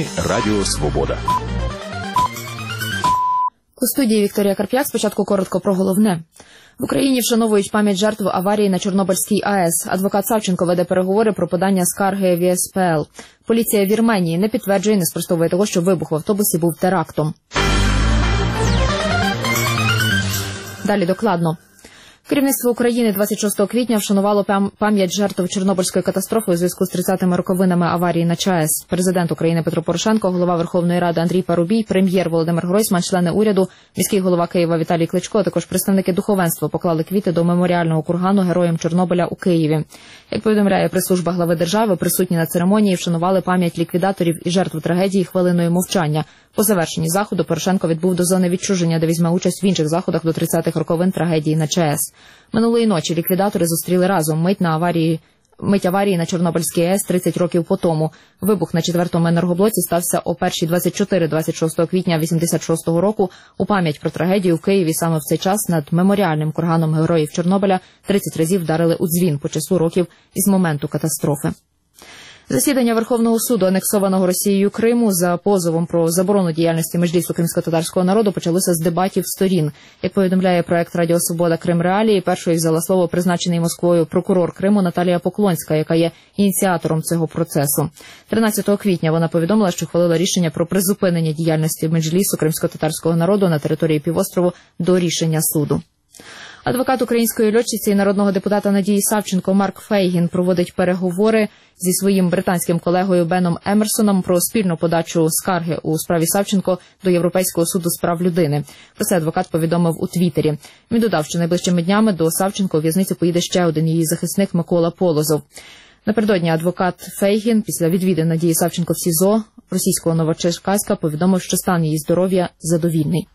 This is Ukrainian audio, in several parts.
Новини Радіо Свобода. У студії Вікторія Карп'як. Спочатку коротко про головне. В Україні вшановують пам'ять жертв аварії на Чорнобильській АЕС. Адвокат Савченко веде переговори про подання скарги в ЄСПЛ. Поліція Вірменії не підтверджує, не спростовує того, що вибух в автобусі був терактом. Далі докладно. Керівництво України 26 квітня вшанувало пам'ять жертв Чорнобильської катастрофи у зв'язку з 30-ми роковинами аварії на ЧАЕС. Президент України Петро Порошенко, голова Верховної Ради Андрій Парубій, прем'єр Володимир Гройсман, члени уряду, міський голова Києва Віталій Кличко, а також представники духовенства поклали квіти до меморіального кургану героям Чорнобиля у Києві. Як повідомляє прес-служба глави держави, присутні на церемонії вшанували пам'ять ліквідаторів і жертв трагедії хвилиною мовчання. По завершенні заходу Порошенко відбув до зони відчуження, де візьме участь в інших заходах до 30-х роковин трагедії на ЧАЕС. Минулої ночі ліквідатори зустріли разом мить аварії на Чорнобильській АЕС 30 років по тому. Вибух на 4-му енергоблоці стався о 1:24 26 квітня 86-го року. У пам'ять про трагедію в Києві саме в цей час над меморіальним курганом героїв Чорнобиля 30 разів вдарили у дзвін по числу років із моменту катастрофи. Засідання Верховного суду анексованого Росією Криму за позовом про заборону діяльності Меджлісу кримськотатарського народу почалося з дебатів сторін. Як повідомляє проект Радіо Свобода Крим Реалії, першою взяла слово призначений Москвою прокурор Криму Наталія Поклонська, яка є ініціатором цього процесу. 13 квітня вона повідомила, що ухвалила рішення про призупинення діяльності Меджлісу кримськотатарського народу на території півострову до рішення суду. Адвокат української льотчиці і народного депутата Надії Савченко Марк Фейгін проводить переговори зі своїм британським колегою Беном Емерсоном про спільну подачу скарги у справі Савченко до Європейського суду з прав людини. Про це адвокат повідомив у Твіттері. Він додав, що найближчими днями до Савченко у в'язницю поїде ще один її захисник Микола Полозов. Напередодні адвокат Фейгін після відвідин Надії Савченко в СІЗО російського Новочеркаська повідомив, що стан її здоров'я задовільний.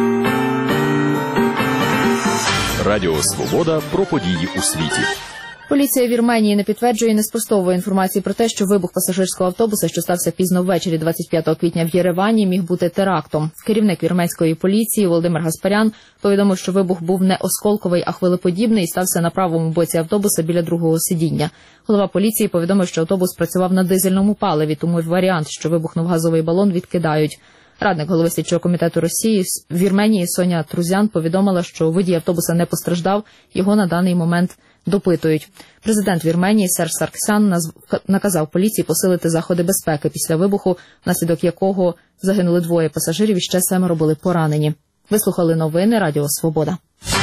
Радіо Свобода про події у світі. Поліція Вірменії не підтверджує і не спростовує інформації про те, що вибух пасажирського автобуса, що стався пізно ввечері 25 квітня в Єревані, міг бути терактом. Керівник вірменської поліції Володимир Гаспарян повідомив, що вибух був не осколковий, а хвилеподібний і стався на правому боці автобуса біля другого сидіння. Голова поліції повідомив, що автобус працював на дизельному паливі, тому варіант, що вибухнув газовий балон, відкидають. Радник голови слідчого комітету Росії в Вірменії Соня Трузян повідомила, що водій автобуса не постраждав, його на даний момент допитують. Президент Вірменії Серж Сарксян наказав поліції посилити заходи безпеки після вибуху, внаслідок якого загинули 2 пасажирів і ще 7 були поранені. Ви слухали новини Радіо Свобода.